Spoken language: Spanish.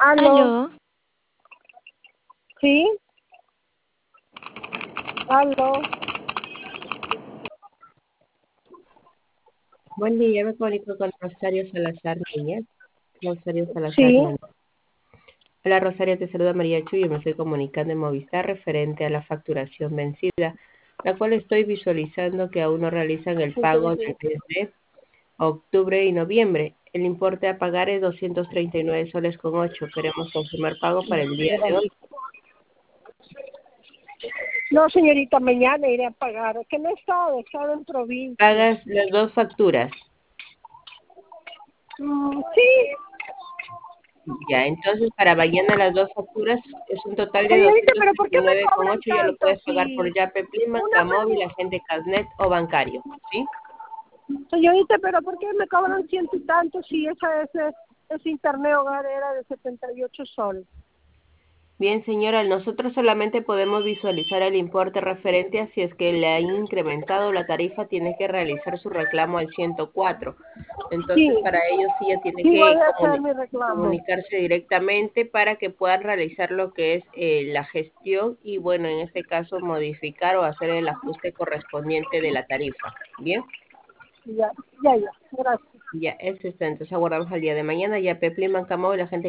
Aló, Aló, sí, aló, Buen día, me comunico con Rosario Salazar Núñez. Rosario Salazar sí. Núñez. Hola Rosario, te saluda María Chuy, me estoy comunicando en Movistar referente a la facturación vencida, la cual estoy visualizando que aún no realizan el pago del mes de octubre y noviembre. El importe a pagar es 239 soles con 8. Queremos confirmar pago para el día de hoy. No, señorita, mañana iré a pagar. Es que no he estado en provincia. Pagas las dos facturas. Sí, Ya, entonces para mañana las dos facturas es un total de señorita, pero ¿por qué me 239,8. cobran Ya lo tanto puedes pagar por si Yape, una Móvil, agente Casnet o bancario, ¿sí? señorita, pero ¿por qué me cobran ciento y tanto si ese internet hogar era de 78 soles? Bien, señora, nosotros solamente podemos visualizar el importe referente a si es que le han incrementado la tarifa, tiene que realizar su reclamo al 104. Sí, Entonces, para ello sí ya tiene sí voy que a hacer mi reclamo. comunicarse directamente para que puedan realizar lo que es la gestión y, bueno, en este caso, modificar o hacer el ajuste correspondiente de la tarifa. Bien, Ya, ya, gracias. ya, eso está. Entonces, aguardamos al día de mañana. Ya Peplin, Móvil, la gente